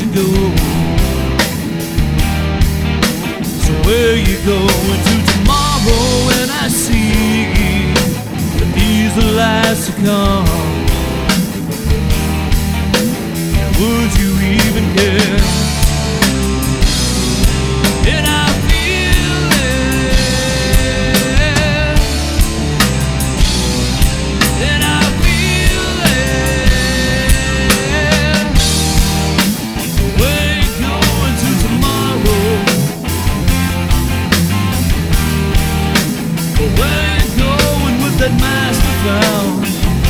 go. So where you going to tomorrow when I see that these are lies to come? Would you even care? And I feel it, and I feel it. Where you going to tomorrow? Where you going with that master found?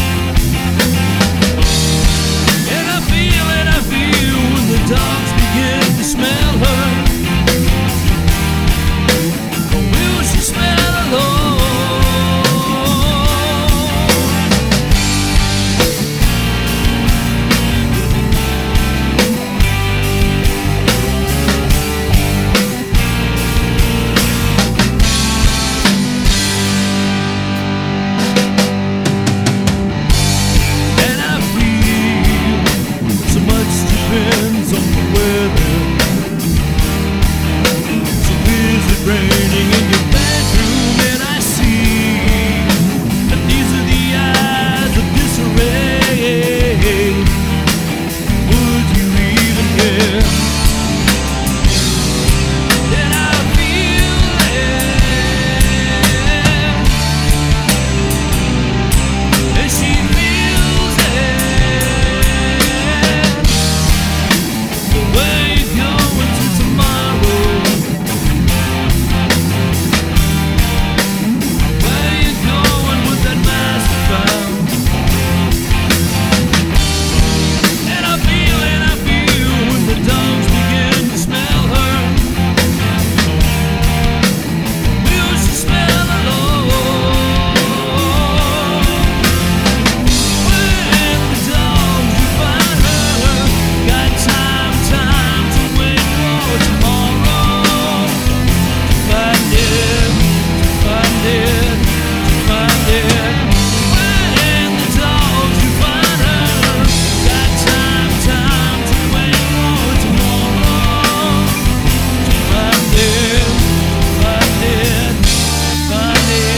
Dogs begin to smell her. Will she smell alone? And I feel so much depends on the weather. So is it raining in your bedroom? And I see that these are the eyes of disarray. Would you even care? And I feel it, and she feels it. Where you going to tomorrow? Where you going with that master found? And I feel when the dogs begin to smell her. Will she smell alone? When the dogs will find her, got time to wait for tomorrow. Find it, find it, find it. When the dogs will find her, got time to wait for tomorrow. Find it, find it, find it.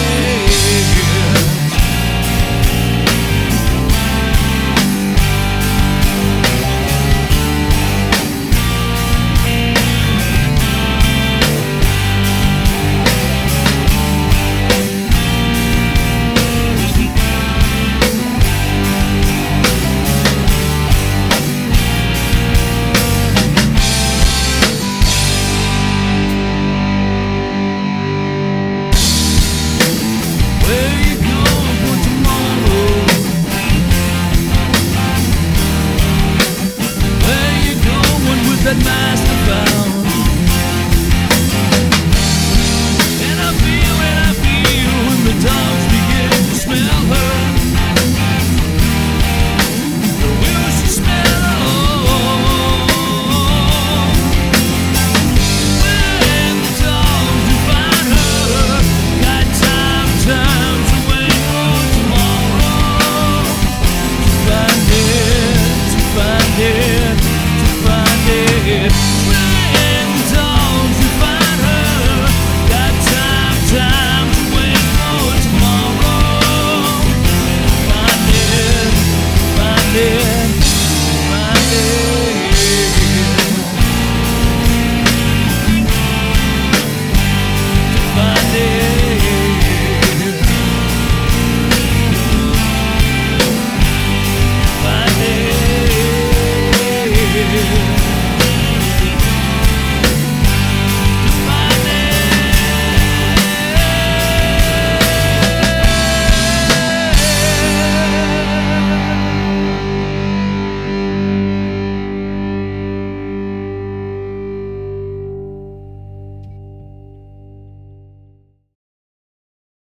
Where you going for tomorrow? Where you going with that man?